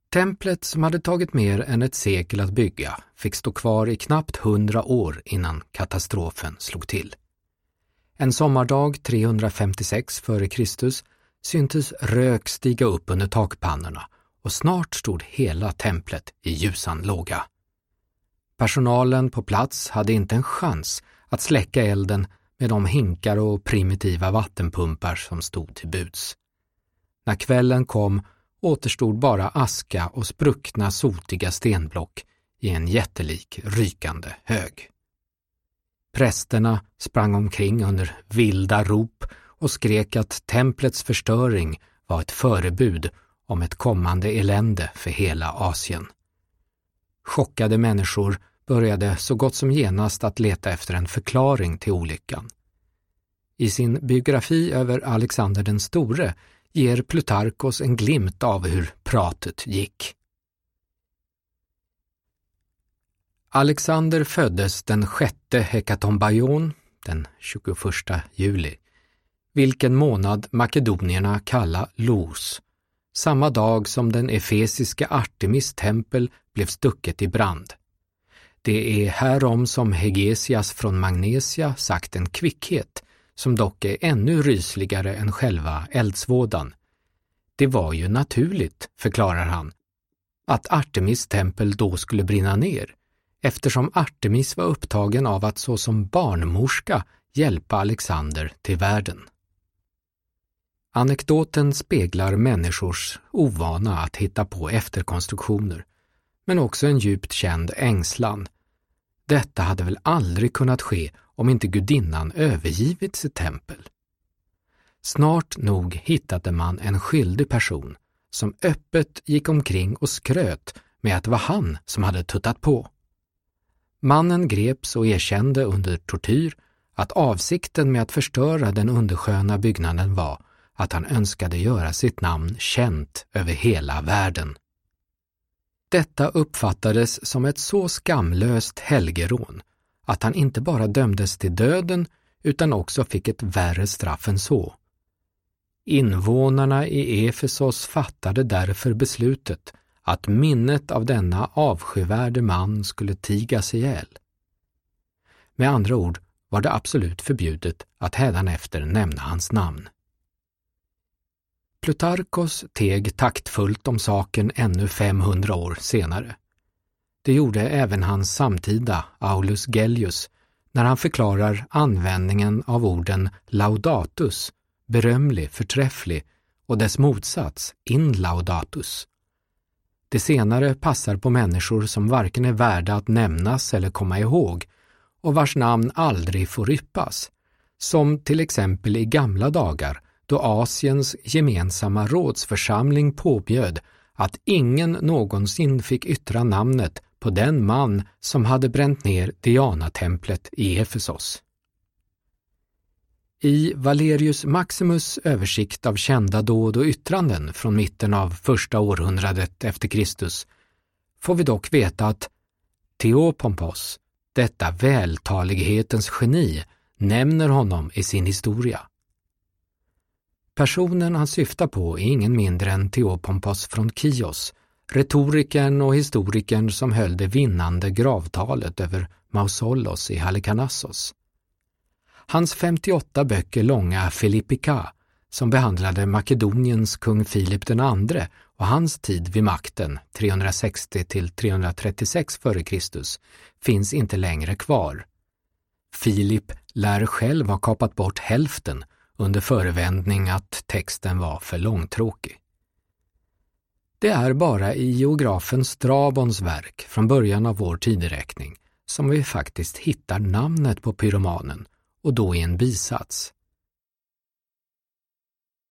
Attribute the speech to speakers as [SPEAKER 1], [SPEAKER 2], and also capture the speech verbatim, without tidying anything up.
[SPEAKER 1] Templet, som hade tagit mer än ett sekel att bygga, fick stå kvar i knappt hundra år innan katastrofen slog till. En sommardag trehundrafemtiosex före Kristus syntes rök stiga upp under takpannorna och snart stod hela templet i ljusan låga. Personalen på plats hade inte en chans att släcka elden med de hinkar och primitiva vattenpumpar som stod till buds. När kvällen kom återstod bara aska och spruckna sotiga stenblock i en jättelik rykande hög. Prästerna sprang omkring under vilda rop och skrek att templets förstöring var ett förebud om ett kommande elände för hela Asien. Chockade människor började så gott som genast att leta efter en förklaring till olyckan. I sin biografi över Alexander den store ger Plutarkos en glimt av hur pratet gick. Alexander föddes den sjätte Hekatombaion, den tjugoförsta juli, vilken månad makedonierna kalla Lous, samma dag som den efesiska Artemis tempel blev stucket i brand. Det är härom som Hegesias från Magnesia sagt en kvickhet, som dock är ännu rysligare än själva eldsvådan. Det var ju naturligt, förklarar han, att Artemis tempel då skulle brinna ner, eftersom Artemis var upptagen av att så som barnmorska hjälpa Alexander till världen. Anekdoten speglar människors ovana att hitta på efterkonstruktioner, men också en djupt känd ängslan. Detta hade väl aldrig kunnat ske om inte gudinnan övergivit sitt tempel. Snart nog hittade man en skyldig person som öppet gick omkring och skröt med att det var han som hade tuttat på. Mannen greps och erkände under tortyr att avsikten med att förstöra den undersköna byggnaden var att han önskade göra sitt namn känt över hela världen. Detta uppfattades som ett så skamlöst helgerån att han inte bara dömdes till döden utan också fick ett värre straff än så. Invånarna i Efesos fattade därför beslutet att minnet av denna avskyvärde man skulle tigas ihjäl. Med andra ord var det absolut förbjudet att hädanefter nämna hans namn. Plutarkos teg taktfullt om saken ännu femhundra år senare. Det gjorde även hans samtida Aulus Gellius när han förklarar användningen av orden laudatus, berömlig, förträfflig, och dess motsats, inlaudatus. Det senare passar på människor som varken är värda att nämnas eller komma ihåg och vars namn aldrig får yppas, som till exempel i gamla dagar då Asiens gemensamma rådsförsamling påbjöd att ingen någonsin fick yttra namnet på den man som hade bränt ner Diana-templet i Efesos. I Valerius Maximus översikt av kända dåd och yttranden från mitten av första århundradet efter Kristus får vi dock veta att Theopompos, detta vältalighetens geni, nämner honom i sin historia. Personen han syftar på är ingen mindre än Theopompos från Chios, retorikern och historikern som höll det vinnande gravtalet över Mausolos i Halikarnassos. Hans femtioåtta böcker långa Philippika, som behandlade Makedoniens kung Filip den andre och hans tid vid makten trehundrasextio till trehundratrettiosex före Kristus, finns inte längre kvar. Filip lär själv ha kapat bort hälften under förevändning att texten var för långtråkig. Det är bara i geografen Strabons verk från början av vår tideräkning som vi faktiskt hittar namnet på pyromanen, och då i en bisats.